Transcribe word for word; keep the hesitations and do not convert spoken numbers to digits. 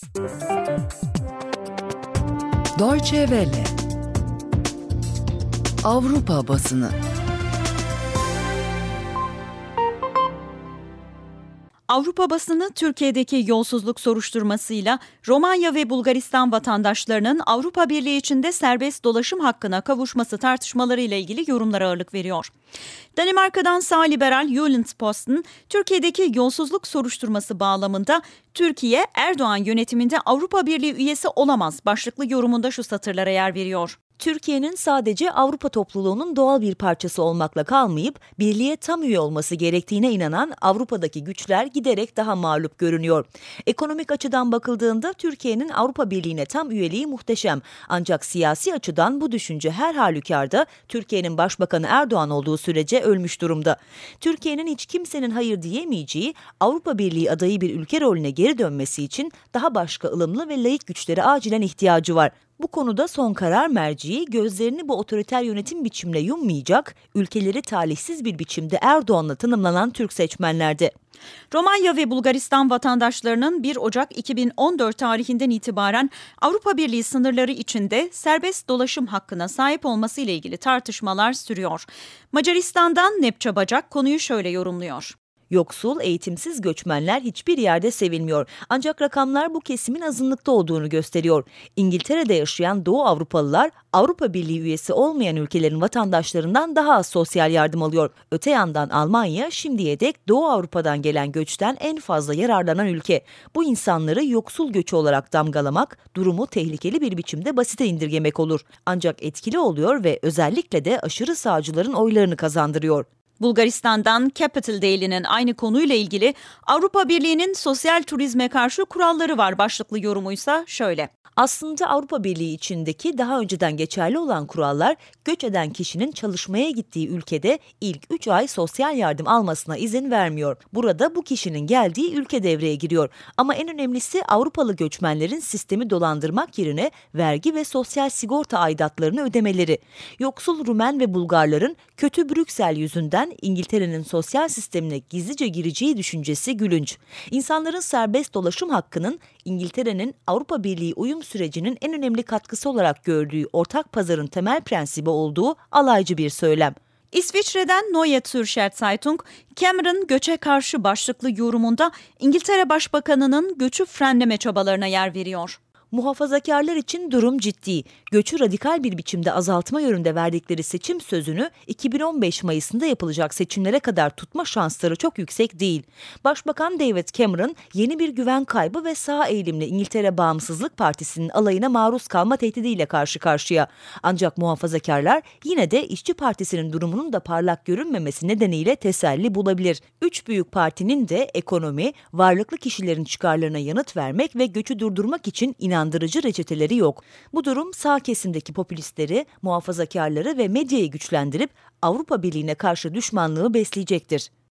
Deutsche Welle Avrupa basını. Avrupa basını Türkiye'deki yolsuzluk soruşturmasıyla Romanya ve Bulgaristan vatandaşlarının Avrupa Birliği içinde serbest dolaşım hakkına kavuşması tartışmalarıyla ilgili yorumlara ağırlık veriyor. Danimarka'dan sağ liberal Jyllands-Posten, Türkiye'deki yolsuzluk soruşturması bağlamında Türkiye, Erdoğan yönetiminde Avrupa Birliği üyesi olamaz başlıklı yorumunda şu satırlara yer veriyor. Türkiye'nin sadece Avrupa topluluğunun doğal bir parçası olmakla kalmayıp birliğe tam üye olması gerektiğine inanan Avrupa'daki güçler giderek daha mağlup görünüyor. Ekonomik açıdan bakıldığında Türkiye'nin Avrupa Birliği'ne tam üyeliği muhteşem. Ancak siyasi açıdan bu düşünce her halükarda Türkiye'nin Başbakanı Erdoğan olduğu sürece ölmüş durumda. Türkiye'nin hiç kimsenin hayır diyemeyeceği Avrupa Birliği adayı bir ülke rolüne geri dönmesi için daha başka ılımlı ve laik güçlere acilen ihtiyacı var. Bu konuda son karar merciği gözlerini bu otoriter yönetim biçimine yummayacak, ülkeleri talihsiz bir biçimde Erdoğan'la tanımlanan Türk seçmenlerde. Romanya ve Bulgaristan vatandaşlarının bir Ocak iki bin on dört tarihinden itibaren Avrupa Birliği sınırları içinde serbest dolaşım hakkına sahip olması ile ilgili tartışmalar sürüyor. Macaristan'dan Nepça Bacak konuyu şöyle yorumluyor. Yoksul, eğitimsiz göçmenler hiçbir yerde sevilmiyor. Ancak rakamlar bu kesimin azınlıkta olduğunu gösteriyor. İngiltere'de yaşayan Doğu Avrupalılar, Avrupa Birliği üyesi olmayan ülkelerin vatandaşlarından daha az sosyal yardım alıyor. Öte yandan Almanya, şimdiye dek Doğu Avrupa'dan gelen göçten en fazla yararlanan ülke. Bu insanları yoksul göçü olarak damgalamak, durumu tehlikeli bir biçimde basite indirgemek olur. Ancak etkili oluyor ve özellikle de aşırı sağcıların oylarını kazandırıyor. Bulgaristan'dan Capital Daily'nin aynı konuyla ilgili Avrupa Birliği'nin sosyal turizme karşı kuralları var başlıklı yorumuysa şöyle. Aslında Avrupa Birliği içindeki daha önceden geçerli olan kurallar, göç eden kişinin çalışmaya gittiği ülkede ilk üç ay sosyal yardım almasına izin vermiyor. Burada bu kişinin geldiği ülke devreye giriyor. Ama en önemlisi Avrupalı göçmenlerin sistemi dolandırmak yerine vergi ve sosyal sigorta aidatlarını ödemeleri. Yoksul Rumen ve Bulgarların kötü Brüksel yüzünden İngiltere'nin sosyal sistemine gizlice gireceği düşüncesi gülünç. İnsanların serbest dolaşım hakkının İngiltere'nin Avrupa Birliği uyum sürecinin en önemli katkısı olarak gördüğü ortak pazarın temel prensibi olduğu alaycı bir söylem. İsviçre'den Neue Zürcher Zeitung, Cameron göçe karşı başlıklı yorumunda İngiltere Başbakanı'nın göçü frenleme çabalarına yer veriyor. Muhafazakarlar için durum ciddi. Göçü radikal bir biçimde azaltma yönünde verdikleri seçim sözünü iki bin on beş Mayıs'ında yapılacak seçimlere kadar tutma şansları çok yüksek değil. Başbakan David Cameron yeni bir güven kaybı ve sağ eğilimli İngiltere Bağımsızlık Partisi'nin alayına maruz kalma tehdidiyle karşı karşıya. Ancak muhafazakarlar yine de İşçi Partisi'nin durumunun da parlak görünmemesi nedeniyle teselli bulabilir. Üç büyük partinin de ekonomi, varlıklı kişilerin çıkarlarına yanıt vermek ve göçü durdurmak için inandırıcı reçeteleri yok. Bu durum sağ kesimdeki popülistleri, muhafazakarları ve medyayı güçlendirip Avrupa Birliği'ne karşı düşmanlığı besleyecektir.